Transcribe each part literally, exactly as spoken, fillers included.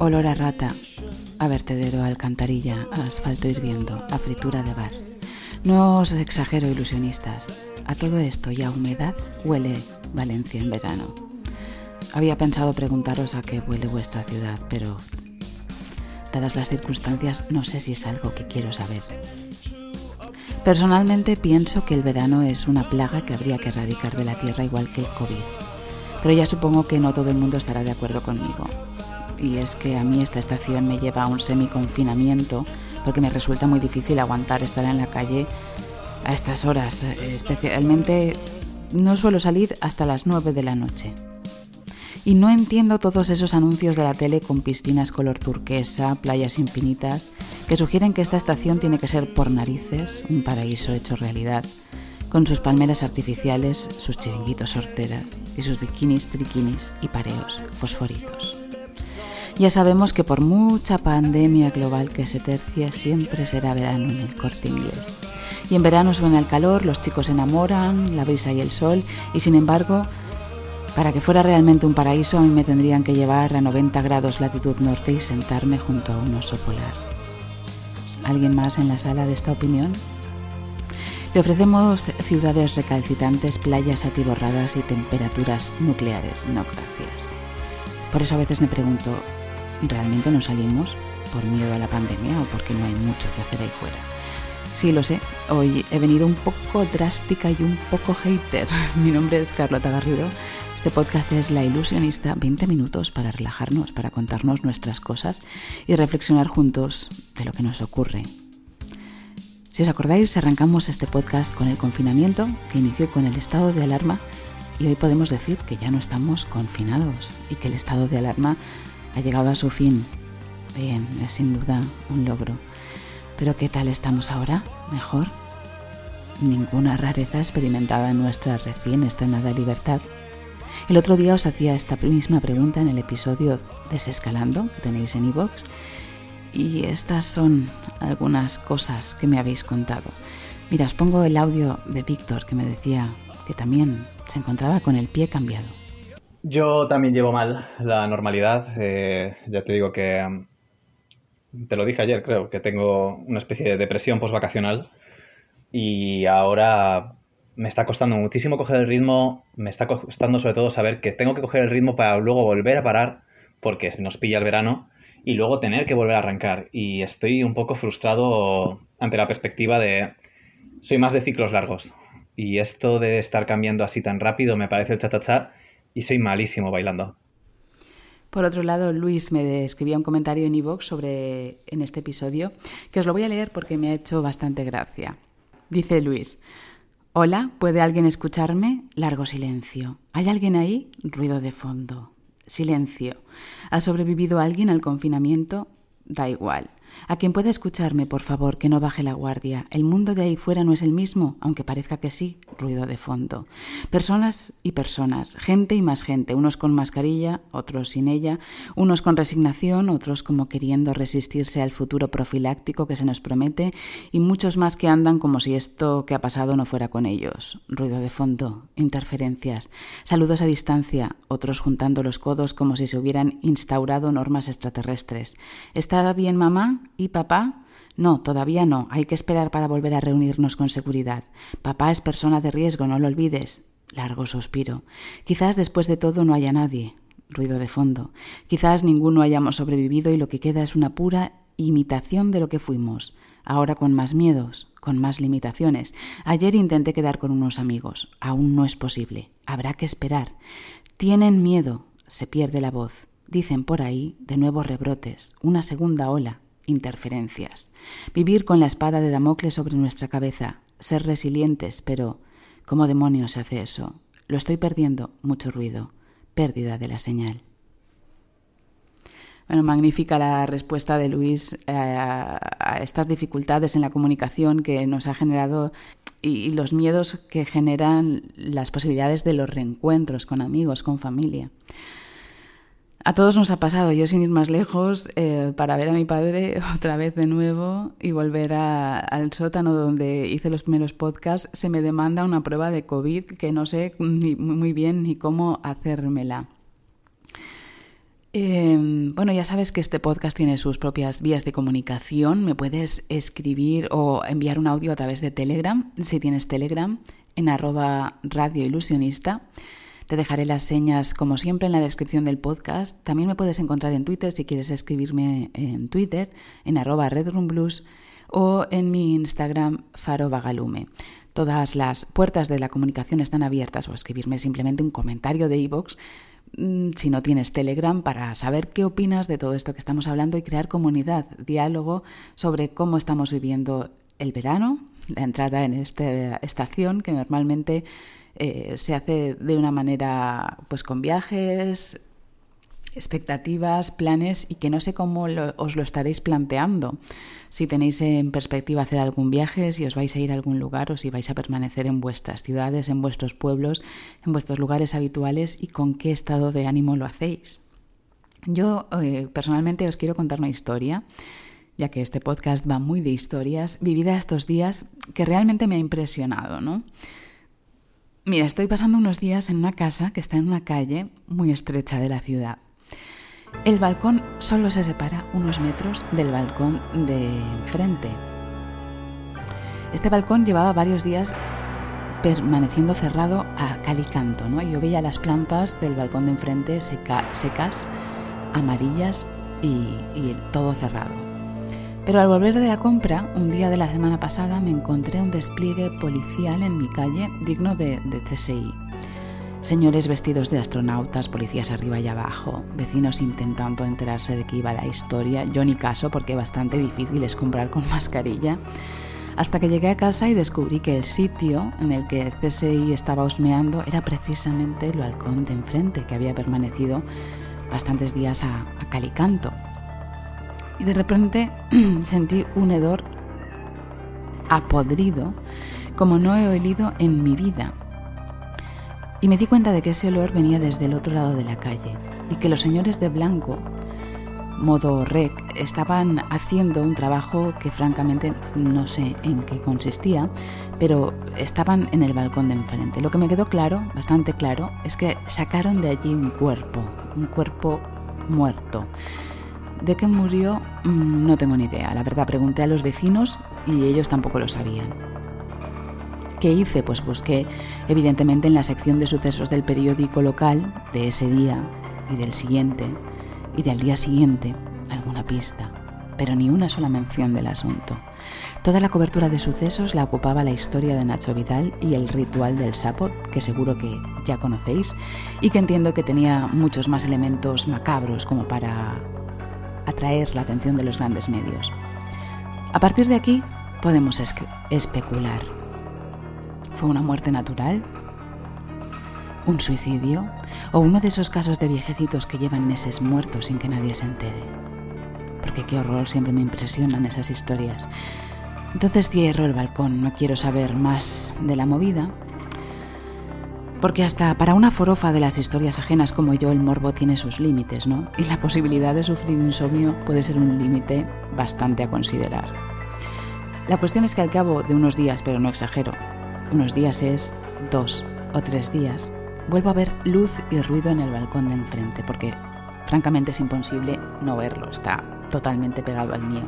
Olor a rata, a vertedero, a alcantarilla, a asfalto hirviendo, a fritura de bar. No os exagero, ilusionistas. A todo esto y a humedad huele Valencia en verano. Había pensado preguntaros a qué huele vuestra ciudad, pero dadas las circunstancias no sé si es algo que quiero saber. Personalmente pienso que el verano es una plaga que habría que erradicar de la tierra igual que el COVID. Pero ya supongo que no todo el mundo estará de acuerdo conmigo. Y es que a mí esta estación me lleva a un semiconfinamiento porque me resulta muy difícil aguantar estar en la calle a estas horas. Especialmente no suelo salir hasta las nueve de la noche. Y no entiendo todos esos anuncios de la tele con piscinas color turquesa, playas infinitas, que sugieren que esta estación tiene que ser por narices un paraíso hecho realidad, con sus palmeras artificiales, sus chiringuitos horteras y sus bikinis, triquinis y pareos fosforitos. Ya sabemos que por mucha pandemia global que se tercie, siempre será verano en el Corte Inglés. Y en verano suena el calor, los chicos se enamoran, la brisa y el sol, y sin embargo, para que fuera realmente un paraíso, a mí me tendrían que llevar a noventa grados latitud norte y sentarme junto a un oso polar. ¿Alguien más en la sala de esta opinión? Le ofrecemos ciudades recalcitrantes, playas atiborradas y temperaturas nucleares. No, gracias. Por eso a veces me pregunto, ¿realmente no salimos por miedo a la pandemia o porque no hay mucho que hacer ahí fuera? Sí, lo sé. Hoy he venido un poco drástica y un poco hater. Mi nombre es Carlota Garrido. Este podcast es La Ilusionista, veinte minutos para relajarnos, para contarnos nuestras cosas y reflexionar juntos de lo que nos ocurre. Si os acordáis, arrancamos este podcast con el confinamiento, que inició con el estado de alarma, y hoy podemos decir que ya no estamos confinados y que el estado de alarma ha llegado a su fin. Bien, es sin duda un logro. Pero ¿qué tal estamos ahora? ¿Mejor? Ninguna rareza experimentada en nuestra recién estrenada libertad. El otro día os hacía esta misma pregunta en el episodio Desescalando, que tenéis en iVoox, y estas son algunas cosas que me habéis contado. Mira, os pongo el audio de Víctor, que me decía que también se encontraba con el pie cambiado. Yo también llevo mal la normalidad. Eh, ya te digo que, um, te lo dije ayer, creo, que tengo una especie de depresión postvacacional y ahora me está costando muchísimo coger el ritmo. Me está costando sobre todo saber que tengo que coger el ritmo para luego volver a parar porque nos pilla el verano y luego tener que volver a arrancar. Y estoy un poco frustrado ante la perspectiva de... Soy más de ciclos largos y esto de estar cambiando así tan rápido me parece el cha-cha-cha y soy malísimo bailando. Por otro lado, Luis me escribía un comentario en iVoox sobre en este episodio, que os lo voy a leer porque me ha hecho bastante gracia. Dice Luis: hola, ¿puede alguien escucharme? Largo silencio. ¿Hay alguien ahí? Ruido de fondo. Silencio. ¿Ha sobrevivido alguien al confinamiento? Da igual. A quien pueda escucharme, por favor, que no baje la guardia. El mundo de ahí fuera no es el mismo, aunque parezca que sí. Ruido de fondo. Personas y personas, gente y más gente, unos con mascarilla, otros sin ella, unos con resignación, otros como queriendo resistirse al futuro profiláctico que se nos promete, y muchos más que andan como si esto que ha pasado no fuera con ellos. Ruido de fondo, interferencias, saludos a distancia, otros juntando los codos como si se hubieran instaurado normas extraterrestres. ¿Está bien, mamá? ¿Y papá? No, todavía no. Hay que esperar para volver a reunirnos con seguridad. Papá es persona de riesgo, no lo olvides. Largo suspiro. Quizás después de todo no haya nadie. Ruido de fondo. Quizás ninguno hayamos sobrevivido y lo que queda es una pura imitación de lo que fuimos. Ahora con más miedos, con más limitaciones. Ayer intenté quedar con unos amigos. Aún no es posible. Habrá que esperar. Tienen miedo. Se pierde la voz. Dicen por ahí de nuevos rebrotes, una segunda ola. Interferencias. Vivir con la espada de Damocles sobre nuestra cabeza. Ser resilientes, pero ¿cómo demonios se hace eso? Lo estoy perdiendo. Mucho ruido. Pérdida de la señal. Bueno, magnífica la respuesta de Luis eh, a estas dificultades en la comunicación que nos ha generado y los miedos que generan las posibilidades de los reencuentros con amigos, con familia. A todos nos ha pasado, yo sin ir más lejos, eh, para ver a mi padre otra vez de nuevo y volver a, al sótano donde hice los primeros podcasts, se me demanda una prueba de COVID que no sé ni, muy bien ni cómo hacérmela. Eh, bueno, ya sabes que este podcast tiene sus propias vías de comunicación. Me puedes escribir o enviar un audio a través de Telegram, si tienes Telegram, en arroba Radio Ilusionista. Te dejaré las señas, como siempre, en la descripción del podcast. También me puedes encontrar en Twitter si quieres escribirme en Twitter, en arroba redroomblues, o en mi Instagram, farobagalume. Todas las puertas de la comunicación están abiertas, o escribirme simplemente un comentario de iVoox, si no tienes Telegram, para saber qué opinas de todo esto que estamos hablando y crear comunidad, diálogo sobre cómo estamos viviendo el verano, la entrada en esta estación que normalmente eh, se hace de una manera pues con viajes, expectativas, planes, y que no sé cómo lo, os lo estaréis planteando. Si tenéis en perspectiva hacer algún viaje, si os vais a ir a algún lugar o si vais a permanecer en vuestras ciudades, en vuestros pueblos, en vuestros lugares habituales, y con qué estado de ánimo lo hacéis. Yo eh, personalmente os quiero contar una historia, ya que este podcast va muy de historias, vivida estos días, que realmente me ha impresionado, ¿no? Mira, estoy pasando unos días en una casa que está en una calle muy estrecha de la ciudad. El balcón solo se separa unos metros del balcón de enfrente. Este balcón llevaba varios días permaneciendo cerrado a cal y canto, ¿no? Yo veía las plantas del balcón de enfrente seca, secas, amarillas y, y todo cerrado. Pero al volver de la compra, un día de la semana pasada, me encontré un despliegue policial en mi calle digno de, de C S I. Señores vestidos de astronautas, policías arriba y abajo, vecinos intentando enterarse de qué iba la historia. Yo ni caso, porque bastante difícil es comprar con mascarilla. Hasta que llegué a casa y descubrí que el sitio en el que el C S I estaba husmeando era precisamente el balcón de enfrente, que había permanecido bastantes días a, a cal y canto. Y de repente sentí un hedor apodrido como no he olido en mi vida. Y me di cuenta de que ese olor venía desde el otro lado de la calle y que los señores de blanco, modo rec, estaban haciendo un trabajo que francamente no sé en qué consistía, pero estaban en el balcón de enfrente. Lo que me quedó claro, bastante claro, es que sacaron de allí un cuerpo, un cuerpo muerto. ¿De qué murió? No tengo ni idea. La verdad, pregunté a los vecinos y ellos tampoco lo sabían. ¿Qué hice? Pues busqué, evidentemente, en la sección de sucesos del periódico local de ese día y del siguiente y del día siguiente alguna pista, pero ni una sola mención del asunto. Toda la cobertura de sucesos la ocupaba la historia de Nacho Vidal y el ritual del sapo, que seguro que ya conocéis y que entiendo que tenía muchos más elementos macabros como para atraer la atención de los grandes medios. A partir de aquí podemos es- especular. ¿Fue una muerte natural? ¿Un suicidio? ¿O uno de esos casos de viejecitos que llevan meses muertos sin que nadie se entere? Porque qué horror, siempre me impresionan esas historias. Entonces cierro el balcón, no quiero saber más de la movida, porque hasta para una forofa de las historias ajenas como yo, el morbo tiene sus límites, ¿no? Y la posibilidad de sufrir insomnio puede ser un límite bastante a considerar. La cuestión es que al cabo de unos días, pero no exagero, unos días es dos o tres días, vuelvo a ver luz y ruido en el balcón de enfrente, porque francamente es imposible no verlo, está totalmente pegado al mío.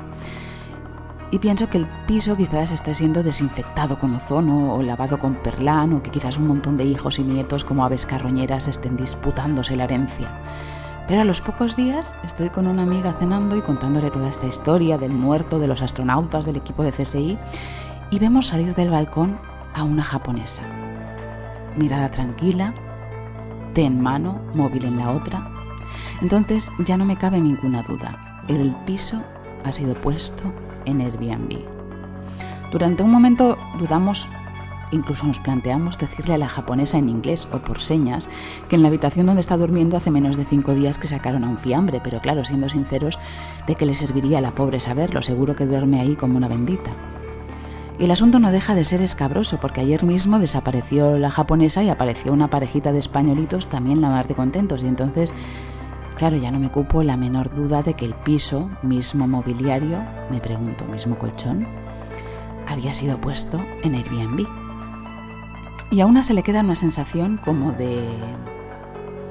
Y pienso que el piso quizás esté siendo desinfectado con ozono o lavado con perlán, o que quizás un montón de hijos y nietos como aves carroñeras estén disputándose la herencia. Pero a los pocos días estoy con una amiga cenando y contándole toda esta historia del muerto, de los astronautas, del equipo de C S I, y vemos salir del balcón a una japonesa. Mirada tranquila, té en mano, móvil en la otra. Entonces ya no me cabe ninguna duda. El piso ha sido puesto en Airbnb. Durante un momento dudamos, incluso nos planteamos decirle a la japonesa en inglés o por señas que en la habitación donde está durmiendo hace menos de cinco días que sacaron a un fiambre, pero claro, siendo sinceros, ¿de qué le serviría a la pobre saberlo? Seguro que duerme ahí como una bendita. Y el asunto no deja de ser escabroso, porque ayer mismo desapareció la japonesa y apareció una parejita de españolitos también la mar de contentos, y entonces, claro, ya no me cupo la menor duda de que el piso, mismo mobiliario, me pregunto, mismo colchón, había sido puesto en Airbnb. Y a una se le queda una sensación como de,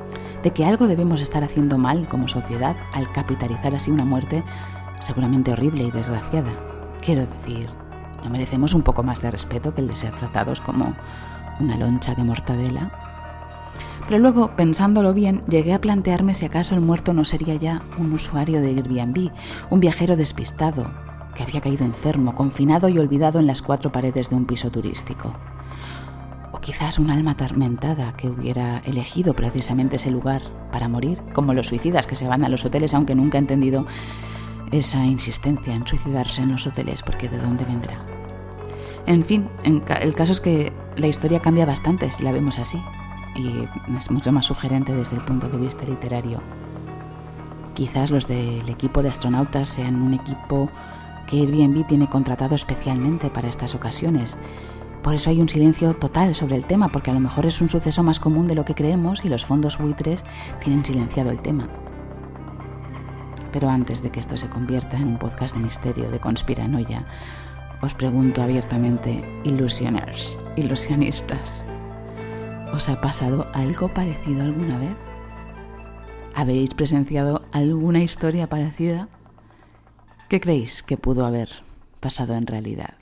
de que algo debemos estar haciendo mal como sociedad al capitalizar así una muerte seguramente horrible y desgraciada. Quiero decir, ¿no merecemos un poco más de respeto que el de ser tratados como una loncha de mortadela? Pero luego, pensándolo bien, llegué a plantearme si acaso el muerto no sería ya un usuario de Airbnb, un viajero despistado, que había caído enfermo, confinado y olvidado en las cuatro paredes de un piso turístico. O quizás un alma atormentada que hubiera elegido precisamente ese lugar para morir, como los suicidas que se van a los hoteles, aunque nunca he entendido esa insistencia en suicidarse en los hoteles, porque ¿de dónde vendrá? En fin, el caso es que la historia cambia bastante si la vemos así, y es mucho más sugerente desde el punto de vista literario. Quizás los del equipo de astronautas sean un equipo que Airbnb tiene contratado especialmente para estas ocasiones. Por eso hay un silencio total sobre el tema, porque a lo mejor es un suceso más común de lo que creemos y los fondos buitres tienen silenciado el tema. Pero antes de que esto se convierta en un podcast de misterio, de conspiranoia, os pregunto abiertamente, ilusioners, ilusionistas, ¿os ha pasado algo parecido alguna vez? ¿Habéis presenciado alguna historia parecida? ¿Qué creéis que pudo haber pasado en realidad?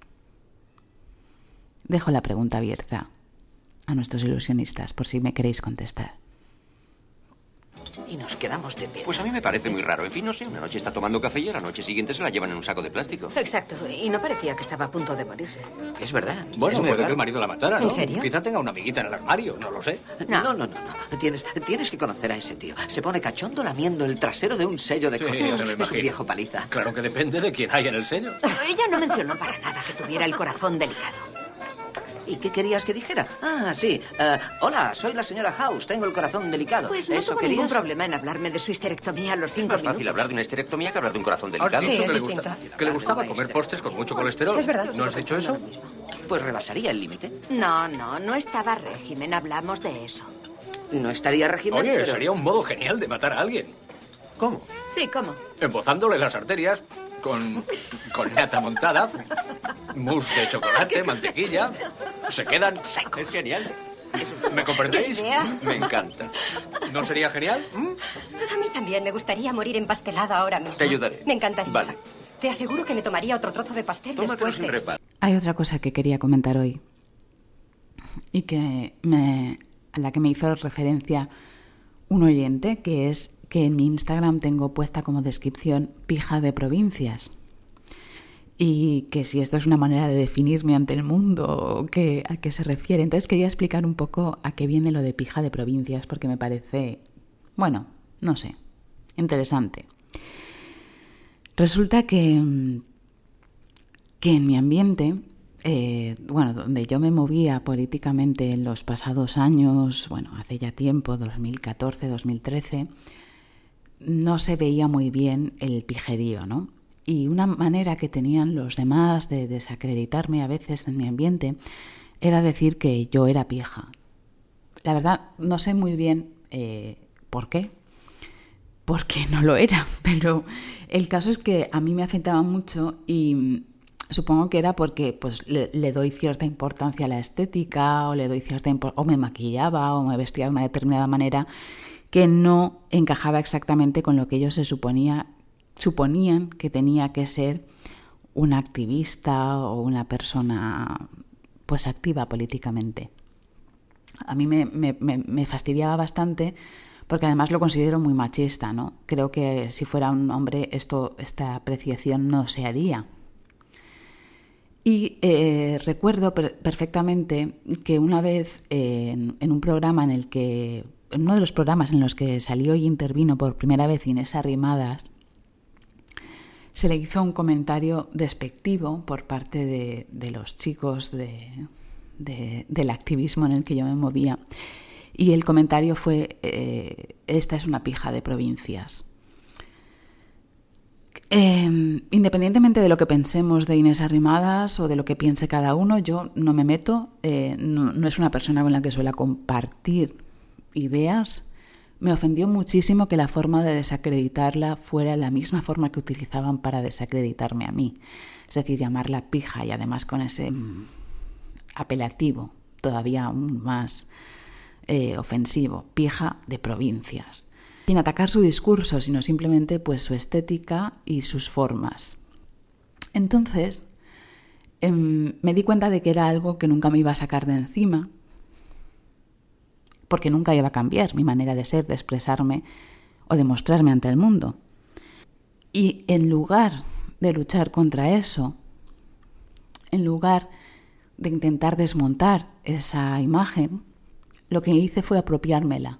Dejo la pregunta abierta a nuestros ilusionistas por si me queréis contestar. Y nos quedamos de pie. Pues a mí me parece muy raro. En fin, no sé, una noche está tomando café y a la noche siguiente se la llevan en un saco de plástico. Exacto, y no parecía que estaba a punto de morirse. Es verdad. Bueno, es muy puede raro. que el marido la matara, ¿no? ¿En serio? Quizá tenga una amiguita en el armario, no lo sé. No, no, no, no. no. Tienes, tienes que conocer a ese tío. Se pone cachondo lamiendo el trasero de un sello de Sí, correos. ya me lo Es un imagino. viejo paliza. Claro que depende de quién hay en el sello. Ella no mencionó para nada que tuviera el corazón delicado. ¿Y qué querías que dijera? Ah, sí. Eh, hola, soy la señora House. Tengo el corazón delicado. Pues no ¿Eso tuvo querías? ningún problema en hablarme de su histerectomía a los Es cinco más minutos. fácil hablar de una histerectomía que hablar de un corazón ¿Has delicado. dicho Sí, es que, le distinto. gusta- que le gustaba comer postres con mucho colesterol? Es verdad. ¿No has dicho eso? Pues rebasaría el límite. No, no, no estaba régimen, hablamos de eso. No estaría régimen, Oye, pero... sería un modo genial de matar a alguien. ¿Cómo? Sí, ¿cómo? Embozándole las arterias con, con nata montada, mousse de chocolate, mantequilla. Se quedan secos. Es genial. ¿Me comprendéis? ¿Qué idea? Me encanta. ¿No sería genial? ¿Mm? A mí también me gustaría morir empastelada ahora mismo. Te ayudaré. Me encantaría. Vale. Te aseguro que me tomaría otro trozo de pastel Tómatelo después sin de esto. reparo. Hay otra cosa que quería comentar hoy y que me, a la que me hizo referencia un oyente, que es que en mi Instagram tengo puesta como descripción pija de provincias y que si esto es una manera de definirme ante el mundo o que, a qué se refiere. Entonces quería explicar un poco a qué viene lo de pija de provincias porque me parece, bueno, no sé, interesante. Resulta que, que en mi ambiente, eh, bueno, donde yo me movía políticamente en los pasados años, bueno, hace ya tiempo, dos mil catorce, dos mil trece, no se veía muy bien el pijerío, ¿no? Y una manera que tenían los demás de desacreditarme a veces en mi ambiente era decir que yo era pija. La verdad, no sé muy bien eh, por qué, porque no lo era, pero el caso es que a mí me afectaba mucho y supongo que era porque pues, le, le doy cierta importancia a la estética o le doy cierta impor- o me maquillaba o me vestía de una determinada manera que no encajaba exactamente con lo que ellos se suponía, suponían que tenía que ser una activista o una persona pues activa políticamente. A mí me, me, me, me fastidiaba bastante porque además lo considero muy machista, ¿no? Creo que si fuera un hombre esto, esta apreciación no se haría. Y eh, recuerdo per- perfectamente que una vez eh, en, en un programa en el que, en uno de los programas en los que salió y intervino por primera vez Inés Arrimadas, se le hizo un comentario despectivo por parte de, de los chicos de, de, del activismo en el que yo me movía. Y el comentario fue, eh, esta es una pija de provincias. Eh, independientemente de lo que pensemos de Inés Arrimadas o de lo que piense cada uno, yo no me meto, eh, no, no es una persona con la que suela compartir ideas. Me ofendió muchísimo que la forma de desacreditarla fuera la misma forma que utilizaban para desacreditarme a mí. Es decir, llamarla pija y además con ese mm, apelativo todavía aún más eh, ofensivo, pija de provincias, sin atacar su discurso, sino simplemente pues su estética y sus formas. Entonces eh, me di cuenta de que era algo que nunca me iba a sacar de encima, porque nunca iba a cambiar mi manera de ser, de expresarme o de mostrarme ante el mundo. Y en lugar de luchar contra eso, en lugar de intentar desmontar esa imagen, lo que hice fue apropiármela.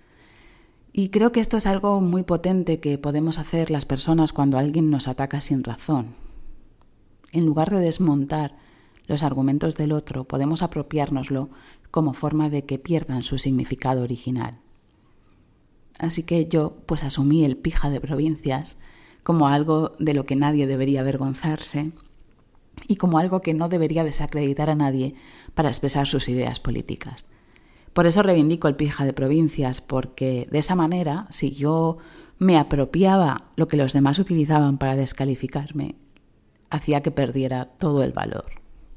Y creo que esto es algo muy potente que podemos hacer las personas cuando alguien nos ataca sin razón. En lugar de desmontar los argumentos del otro, podemos apropiárnoslo como forma de que pierdan su significado original. Así que yo pues asumí el pija de provincias como algo de lo que nadie debería avergonzarse y como algo que no debería desacreditar a nadie para expresar sus ideas políticas. Por eso reivindico el pija de provincias, porque de esa manera, si yo me apropiaba lo que los demás utilizaban para descalificarme, hacía que perdiera todo el valor.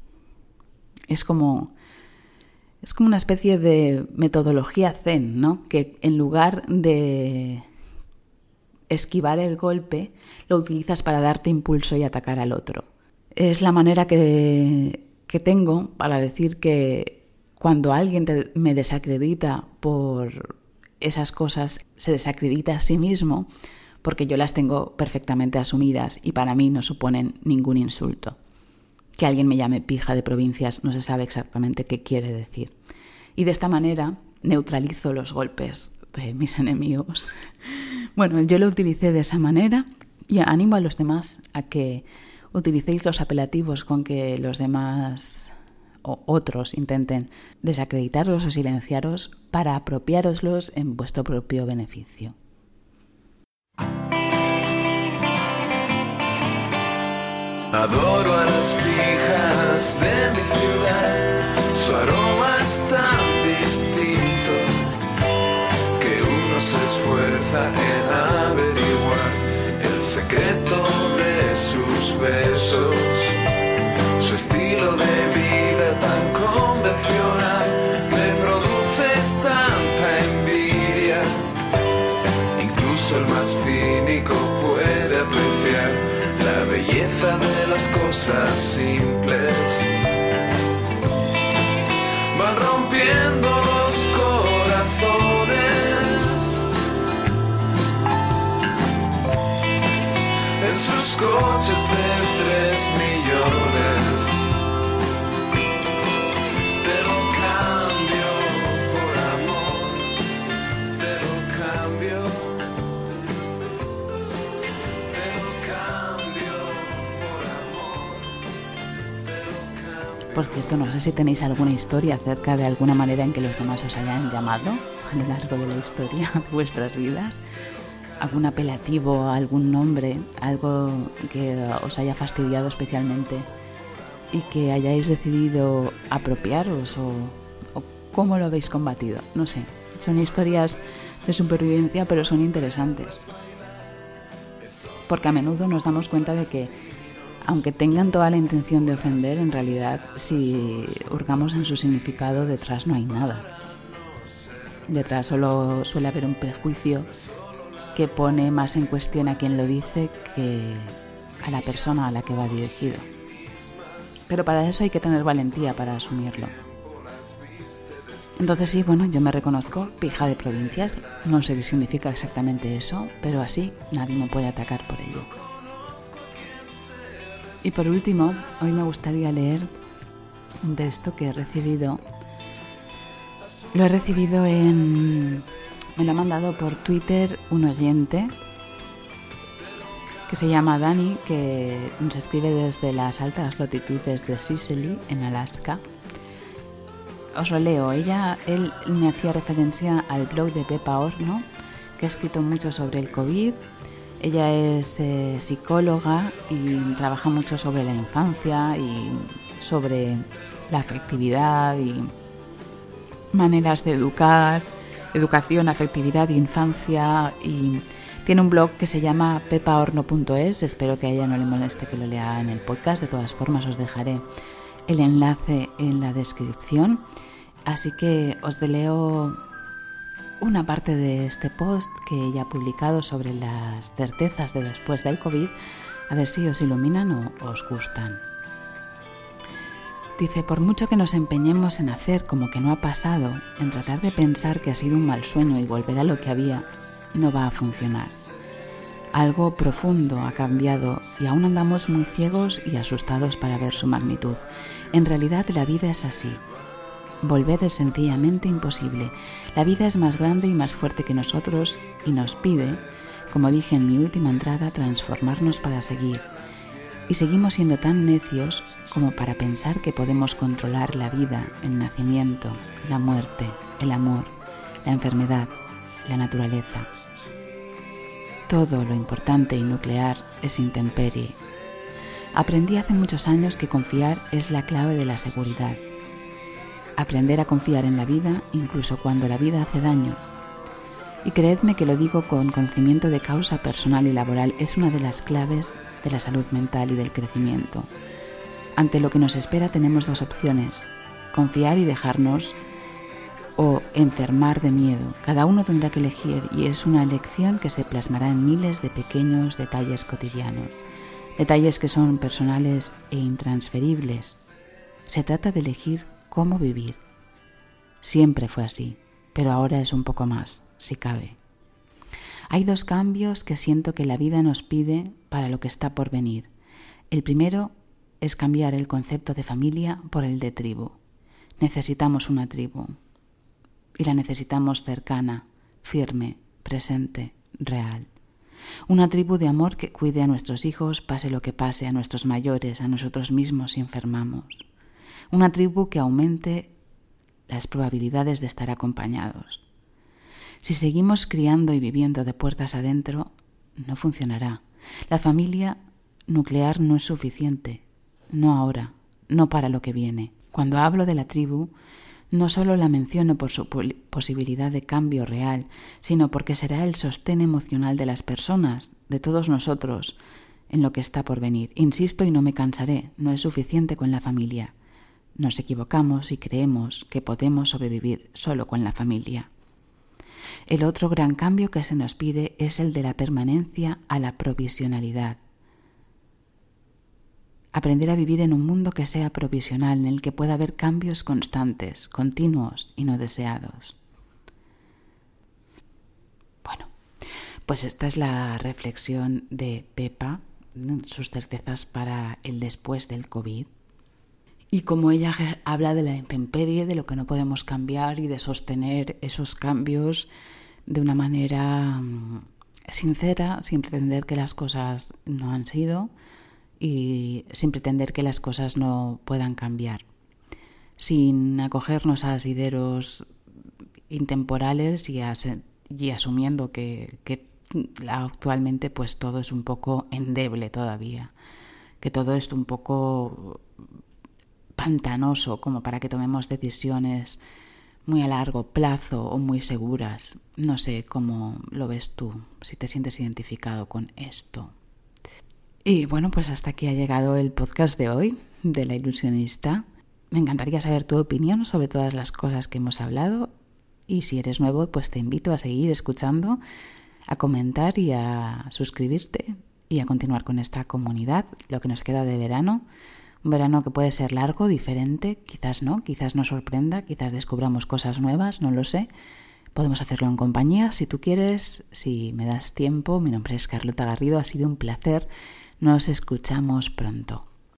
Es como, es como una especie de metodología zen, ¿no? Que en lugar de esquivar el golpe, lo utilizas para darte impulso y atacar al otro. Es la manera que, que tengo para decir que cuando alguien te, me desacredita por esas cosas, se desacredita a sí mismo porque yo las tengo perfectamente asumidas y para mí no suponen ningún insulto. Que alguien me llame pija de provincias no se sabe exactamente qué quiere decir. Y de esta manera neutralizo los golpes de mis enemigos. Bueno, yo lo utilicé de esa manera y animo a los demás a que utilicéis los apelativos con que los demás o otros intenten desacreditaros o silenciaros para apropiároslos en vuestro propio beneficio. Adoro a las pijas de mi ciudad, su aroma es tan distinto que uno se esfuerza en averiguar el secreto de sus besos, su estilo de vida tan convencional me produce tanta envidia, incluso el más cínico puede apreciar la belleza de las cosas simples. Van rompiendo los corazones en sus coches de tres millones. Te lo cambio por amor, te lo cambio. Por cierto, no sé si tenéis alguna historia acerca de alguna manera en que los demás os hayan llamado a lo largo de la historia de vuestras vidas. Algún apelativo, algún nombre, algo que os haya fastidiado especialmente y que hayáis decidido apropiaros o, o cómo lo habéis combatido. No sé, son historias de supervivencia, pero son interesantes. Porque a menudo nos damos cuenta de que aunque tengan toda la intención de ofender, en realidad, si hurgamos en su significado, detrás no hay nada. Detrás solo suele haber un prejuicio que pone más en cuestión a quien lo dice que a la persona a la que va dirigido. Pero para eso hay que tener valentía para asumirlo. Entonces sí, bueno, yo me reconozco pija de provincias. No sé qué significa exactamente eso, pero así nadie me puede atacar por ello. Y por último, hoy me gustaría leer un texto que he recibido. Lo he recibido en... Me lo ha mandado por Twitter un oyente que se llama Dani, que nos escribe desde las altas latitudes de Sicily, en Alaska. Os lo leo. Ella, él me hacía referencia al blog de Pepa Horno, que ha escrito mucho sobre el COVID. Ella es eh, psicóloga y trabaja mucho sobre la infancia y sobre la afectividad y maneras de educar, educación, afectividad, infancia, y tiene un blog que se llama pepa horno punto es. Espero que a ella no le moleste que lo lea en el podcast. De todas formas, os dejaré el enlace en la descripción. Así que os leo una parte de este post que ella ha publicado sobre las certezas de después del COVID, a ver si os iluminan o os gustan. Dice, por mucho que nos empeñemos en hacer como que no ha pasado, en tratar de pensar que ha sido un mal sueño y volver a lo que había, no va a funcionar. Algo profundo ha cambiado y aún andamos muy ciegos y asustados para ver su magnitud. En realidad la vida es así. Volver es sencillamente imposible. La vida es más grande y más fuerte que nosotros y nos pide, como dije en mi última entrada, transformarnos para seguir. Y seguimos siendo tan necios como para pensar que podemos controlar la vida, el nacimiento, la muerte, el amor, la enfermedad, la naturaleza. Todo lo importante y nuclear es intemperie. Aprendí hace muchos años que confiar es la clave de la seguridad. Aprender a confiar en la vida incluso cuando la vida hace daño. Y creedme que lo digo con conocimiento de causa personal y laboral, es una de las claves de la salud mental y del crecimiento. Ante lo que nos espera tenemos dos opciones, confiar y dejarnos o enfermar de miedo. Cada uno tendrá que elegir y es una elección que se plasmará en miles de pequeños detalles cotidianos, detalles que son personales e intransferibles. Se trata de elegir cómo vivir. Siempre fue así, pero ahora es un poco más, si cabe. Hay dos cambios que siento que la vida nos pide para lo que está por venir. El primero es cambiar el concepto de familia por el de tribu. Necesitamos una tribu y la necesitamos cercana, firme, presente, real. Una tribu de amor que cuide a nuestros hijos, pase lo que pase, a nuestros mayores, a nosotros mismos si enfermamos. Una tribu que aumente las probabilidades de estar acompañados. Si seguimos criando y viviendo de puertas adentro, no funcionará. La familia nuclear no es suficiente, no ahora, no para lo que viene. Cuando hablo de la tribu, no solo la menciono por su posibilidad de cambio real, sino porque será el sostén emocional de las personas, de todos nosotros, en lo que está por venir. Insisto y no me cansaré, no es suficiente con la familia. Nos equivocamos y creemos que podemos sobrevivir solo con la familia. El otro gran cambio que se nos pide es el de la permanencia a la provisionalidad. Aprender a vivir en un mundo que sea provisional, en el que pueda haber cambios constantes, continuos y no deseados. Bueno, pues esta es la reflexión de Pepa, sus certezas para el después del COVID. Y como ella habla de la intemperie, de lo que no podemos cambiar y de sostener esos cambios de una manera sincera, sin pretender que las cosas no han sido y sin pretender que las cosas no puedan cambiar, sin acogernos a asideros intemporales y, as- y asumiendo que, que actualmente pues todo es un poco endeble todavía, que todo es un poco pantanoso como para que tomemos decisiones muy a largo plazo o muy seguras. No sé cómo lo ves tú, si te sientes identificado con esto. Y bueno, pues hasta aquí ha llegado el podcast de hoy, de La Ilusionista. Me encantaría saber tu opinión sobre todas las cosas que hemos hablado y si eres nuevo, pues te invito a seguir escuchando, a comentar y a suscribirte y a continuar con esta comunidad, lo que nos queda de verano. Un verano que puede ser largo, diferente, quizás no, quizás nos sorprenda, quizás descubramos cosas nuevas, no lo sé. Podemos hacerlo en compañía, si tú quieres, si me das tiempo. Mi nombre es Carlota Garrido, ha sido un placer. Nos escuchamos pronto.